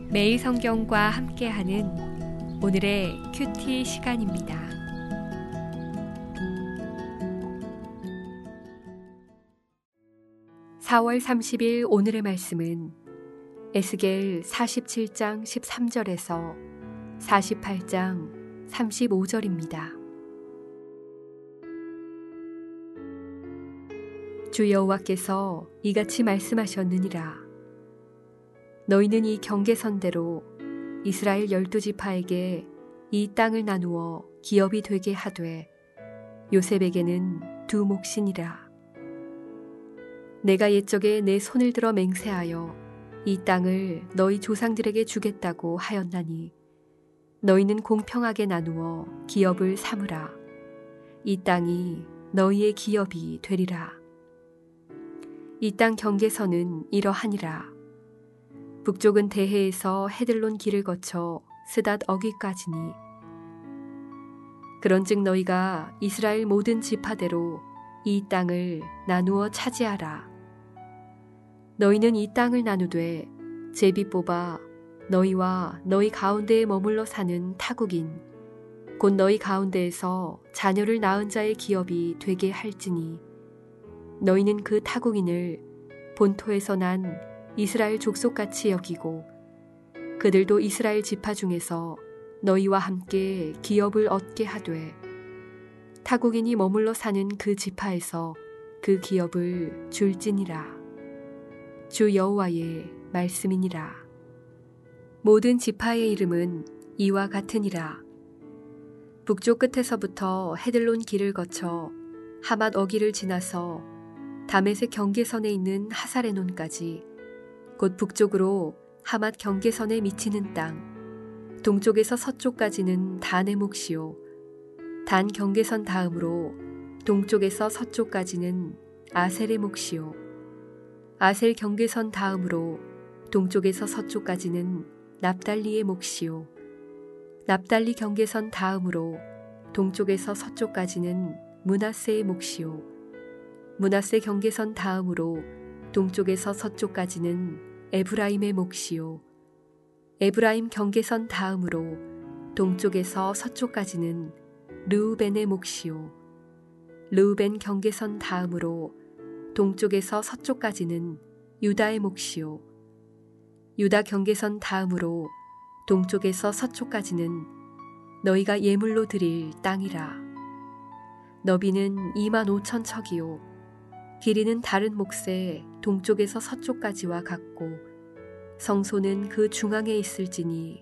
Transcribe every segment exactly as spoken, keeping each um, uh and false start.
매일 성경과 함께하는 오늘의 큐티 시간입니다. 사월 삼십일 오늘의 말씀은 에스겔 사십칠 장 십삼 절에서 사십팔 장 삼십오 절입니다. 주 여호와께서 이같이 말씀하셨느니라. 너희는 이 경계선대로 이스라엘 열두 지파에게 이 땅을 나누어 기업이 되게 하되 요셉에게는 두 몫이니라. 내가 옛적에 내 손을 들어 맹세하여 이 땅을 너희 조상들에게 주겠다고 하였나니 너희는 공평하게 나누어 기업을 삼으라. 이 땅이 너희의 기업이 되리라. 이 땅 경계선은 이러하니라. 북쪽은 대해에서 헤들론 길을 거쳐 스닷 어귀까지니 그런즉 너희가 이스라엘 모든 지파대로 이 땅을 나누어 차지하라. 너희는 이 땅을 나누되 제비 뽑아 너희와 너희 가운데에 머물러 사는 타국인 곧 너희 가운데에서 자녀를 낳은 자의 기업이 되게 할지니 너희는 그 타국인을 본토에서 난 이스라엘 족속같이 여기고 그들도 이스라엘 지파 중에서 너희와 함께 기업을 얻게 하되 타국인이 머물러 사는 그 지파에서 그 기업을 줄지니라. 주 여호와의 말씀이니라. 모든 지파의 이름은 이와 같으니라. 북쪽 끝에서부터 헤들론 길을 거쳐 하맛 어기를 지나서 다메섹 경계선에 있는 하사레논까지 곧 북쪽으로 하맛 경계선에 미치는 땅, 동쪽에서 서쪽까지는 단의 몫이요. 단 경계선 다음으로 동쪽에서 서쪽까지는 아셀의 몫이요. 아셀 경계선 다음으로 동쪽에서 서쪽까지는 납달리의 몫이요. 납달리 경계선 다음으로 동쪽에서 서쪽까지는 므낫세의 몫이요. 므낫세 경계선 다음으로 동쪽에서 서쪽까지는 에브라임의 몫이요. 에브라임 경계선 다음으로 동쪽에서 서쪽까지는 르우벤의 몫이요. 르우벤 경계선 다음으로 동쪽에서 서쪽까지는 유다의 몫이요. 유다 경계선 다음으로 동쪽에서 서쪽까지는 너희가 예물로 드릴 땅이라. 너비는 이만 오천 척이요. 길이는 다른 몫에 동쪽에서 서쪽까지와 같고 성소는 그 중앙에 있을지니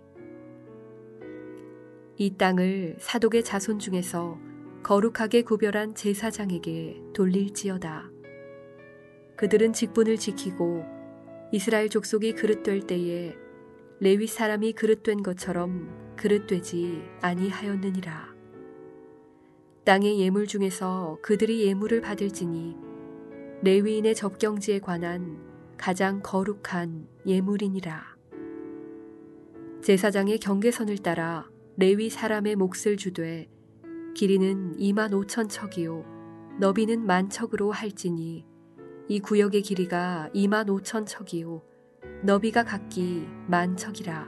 이 땅을 사독의 자손 중에서 거룩하게 구별한 제사장에게 돌릴지어다. 그들은 직분을 지키고 이스라엘 족속이 그릇될 때에 레위 사람이 그릇된 것처럼 그릇되지 아니하였느니라. 땅의 예물 중에서 그들이 예물을 받을지니 레위인의 접경지에 관한 가장 거룩한 예물이니라. 제사장의 경계선을 따라 레위 사람의 몫을 주되 길이는 이만 오천 척이요 너비는 만 척으로 할지니 이 구역의 길이가 이만 오천 척이요 너비가 각기 만 척이라.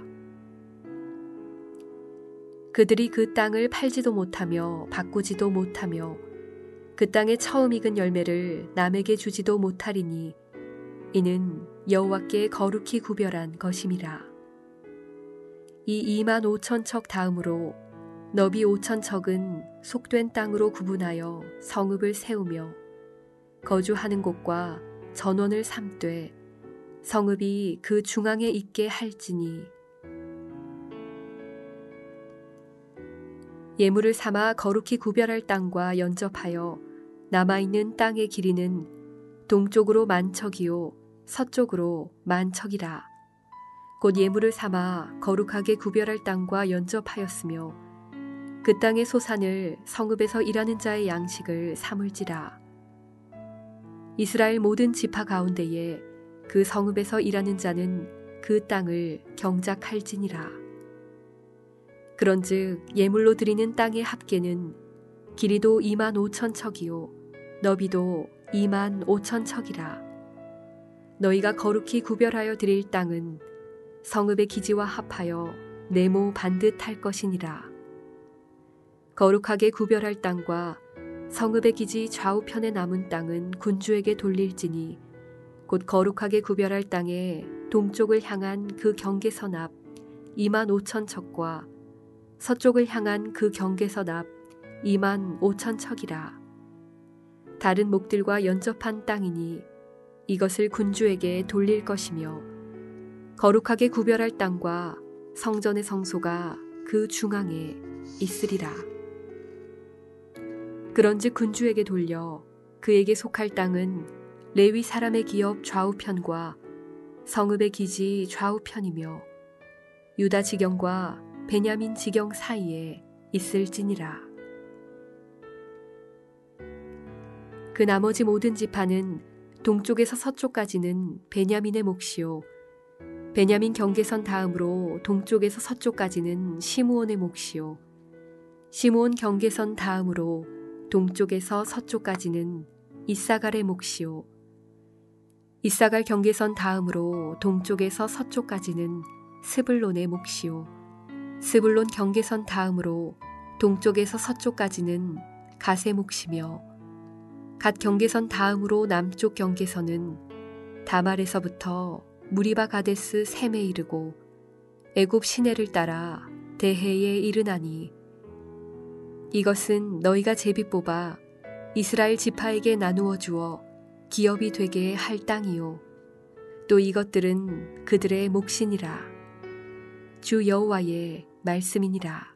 그들이 그 땅을 팔지도 못하며 바꾸지도 못하며 그 땅에 처음 익은 열매를 남에게 주지도 못하리니 이는 여호와께 거룩히 구별한 것임이라. 이 이만 오천 척 다음으로 너비 오천 척은 속된 땅으로 구분하여 성읍을 세우며 거주하는 곳과 전원을 삼되 성읍이 그 중앙에 있게 할지니 예물을 삼아 거룩히 구별할 땅과 연접하여 남아있는 땅의 길이는 동쪽으로 만 척이요 서쪽으로 만 척이라. 곧 예물을 삼아 거룩하게 구별할 땅과 연접하였으며 그 땅의 소산을 성읍에서 일하는 자의 양식을 삼을지라. 이스라엘 모든 지파 가운데에 그 성읍에서 일하는 자는 그 땅을 경작할지니라. 그런즉 예물로 드리는 땅의 합계는 길이도 이만 오천 척이요 너비도 이만 오천 척이라. 너희가 거룩히 구별하여 드릴 땅은 성읍의 기지와 합하여 네모 반듯할 것이니라. 거룩하게 구별할 땅과 성읍의 기지 좌우편에 남은 땅은 군주에게 돌릴지니 곧 거룩하게 구별할 땅에 동쪽을 향한 그 경계선 앞 이만 오천 척과 서쪽을 향한 그 경계선 앞 이만 오천 척이라. 다른 목들과 연접한 땅이니 이것을 군주에게 돌릴 것이며 거룩하게 구별할 땅과 성전의 성소가 그 중앙에 있으리라. 그런즉 군주에게 돌려 그에게 속할 땅은 레위 사람의 기업 좌우편과 성읍의 기지 좌우편이며 유다 지경과 베냐민 지경 사이에 있을지니라. 그 나머지 모든 지파는 동쪽에서 서쪽까지는 베냐민의 몫이요 베냐민 경계선 다음으로 동쪽에서 서쪽까지는 시므온의 몫이요 시므온 경계선 다음으로 동쪽에서 서쪽까지는 이사갈의 몫이요 이사갈 경계선 다음으로 동쪽에서 서쪽까지는 스불론의 몫이요 스불론 경계선 다음으로 동쪽에서 서쪽까지는 갓의 몫이며 갓 경계선 다음으로 남쪽 경계선은 다말에서부터 무리바 가데스 셈에 이르고 애굽 시내를 따라 대해에 이르나니 이것은 너희가 제비 뽑아 이스라엘 지파에게 나누어 주어 기업이 되게 할 땅이요 또 이것들은 그들의 몫이니라. 주 여호와의 말씀이니라.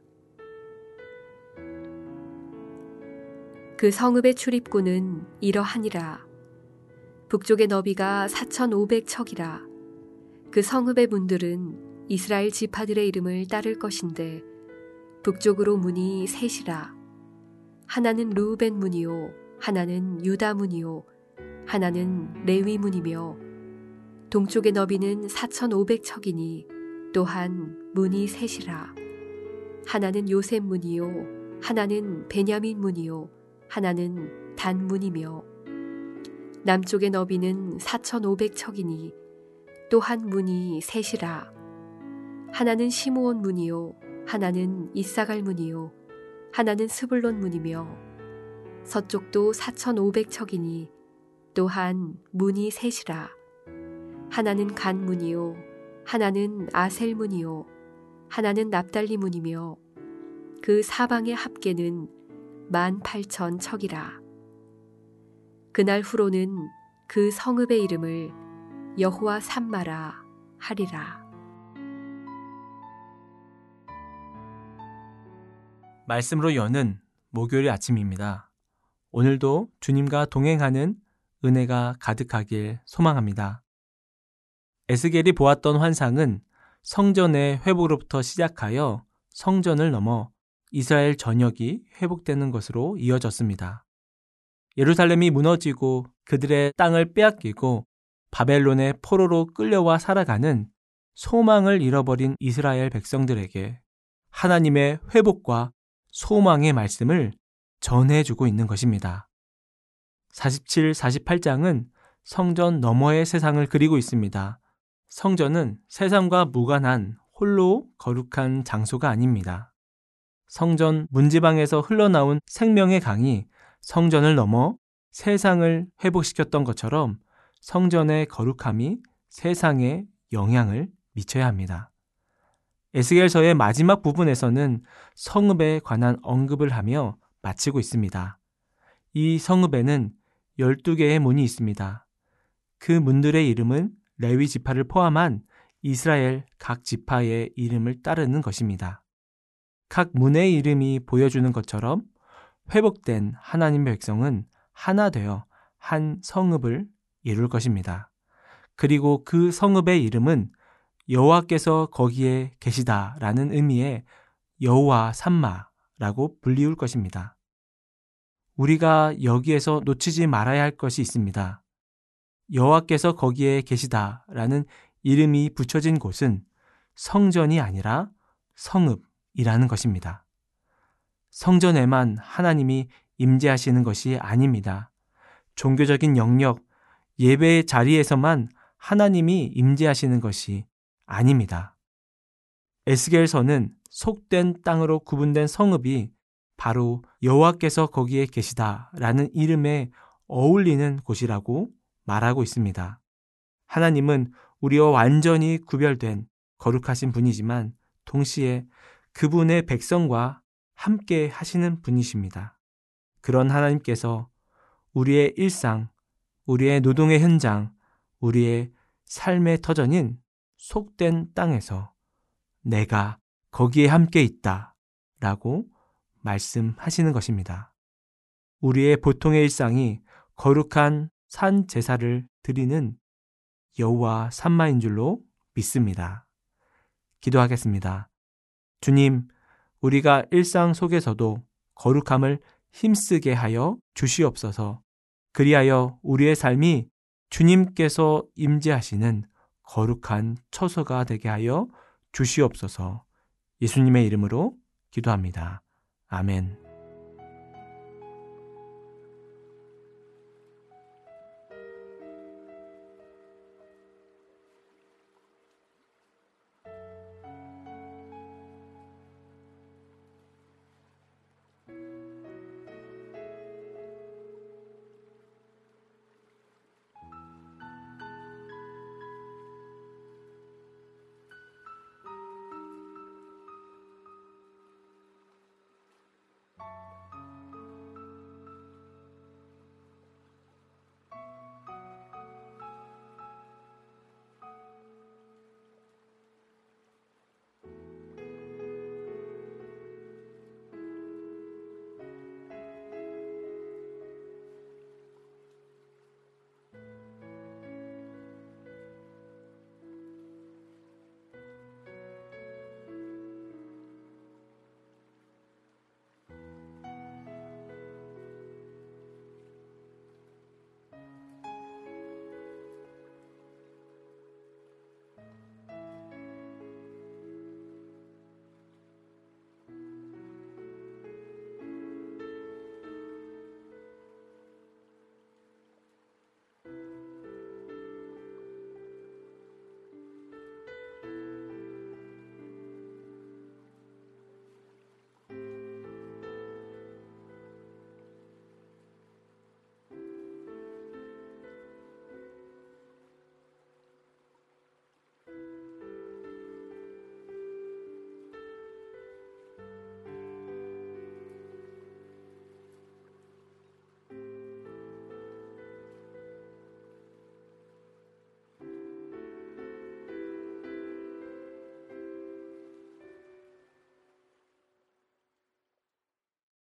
그 성읍의 출입구는 이러하니라. 북쪽의 너비가 사천오백 척이라. 그 성읍의 문들은 이스라엘 지파들의 이름을 따를 것인데 북쪽으로 문이 셋이라. 하나는 르우벤 문이요 하나는 유다 문이요 하나는 레위 문이며 동쪽의 너비는 사천오백 척이니 또한 문이 셋이라. 하나는 요셉 문이요 하나는 베냐민 문이요 하나는 단 문이며 남쪽의 너비는 사천오백 척이니 또한 문이 셋이라. 하나는 시므온 문이요 하나는 이사갈 문이요 하나는 스불론 문이며 서쪽도 사천오백 척이니 또한 문이 셋이라. 하나는 간 문이요 하나는 아셀 문이요 하나는 납달리 문이며 그 사방의 합계는 만 팔천 척이라. 그날 후로는 그 성읍의 이름을 여호와 삼마라 하리라. 말씀으로 여는 목요일 아침입니다. 오늘도 주님과 동행하는 은혜가 가득하길 소망합니다. 에스겔이 보았던 환상은 성전의 회복으로부터 시작하여 성전을 넘어 이스라엘 전역이 회복되는 것으로 이어졌습니다. 예루살렘이 무너지고 그들의 땅을 빼앗기고 바벨론의 포로로 끌려와 살아가는 소망을 잃어버린 이스라엘 백성들에게 하나님의 회복과 소망의 말씀을 전해주고 있는 것입니다. 사십칠, 사십팔 장은 성전 너머의 세상을 그리고 있습니다. 성전은 세상과 무관한 홀로 거룩한 장소가 아닙니다. 성전 문지방에서 흘러나온 생명의 강이 성전을 넘어 세상을 회복시켰던 것처럼 성전의 거룩함이 세상에 영향을 미쳐야 합니다. 에스겔서의 마지막 부분에서는 성읍에 관한 언급을 하며 마치고 있습니다. 이 성읍에는 열두 개의 문이 있습니다. 그 문들의 이름은 레위 지파를 포함한 이스라엘 각 지파의 이름을 따르는 것입니다. 각 문의 이름이 보여주는 것처럼 회복된 하나님의 백성은 하나 되어 한 성읍을 이룰 것입니다. 그리고 그 성읍의 이름은 여호와께서 거기에 계시다라는 의미의 여호와 삼마라고 불리울 것입니다. 우리가 여기에서 놓치지 말아야 할 것이 있습니다. 여호와께서 거기에 계시다라는 이름이 붙여진 곳은 성전이 아니라 성읍이라는 것입니다. 성전에만 하나님이 임재하시는 것이 아닙니다. 종교적인 영역, 예배의 자리에서만 하나님이 임재하시는 것이 아닙니다. 에스겔서는 속된 땅으로 구분된 성읍이 바로 여호와께서 거기에 계시다라는 이름에 어울리는 곳이라고 말하고 있습니다. 하나님은 우리와 완전히 구별된 거룩하신 분이지만 동시에 그분의 백성과 함께 하시는 분이십니다. 그런 하나님께서 우리의 일상, 우리의 노동의 현장, 우리의 삶의 터전인 속된 땅에서 내가 거기에 함께 있다 라고 말씀하시는 것입니다. 우리의 보통의 일상이 거룩한 산 제사를 드리는 여호와 삼마인 줄로 믿습니다. 기도하겠습니다. 주님, 우리가 일상 속에서도 거룩함을 힘쓰게 하여 주시옵소서. 그리하여 우리의 삶이 주님께서 임재하시는 거룩한 처소가 되게 하여 주시옵소서. 예수님의 이름으로 기도합니다. 아멘.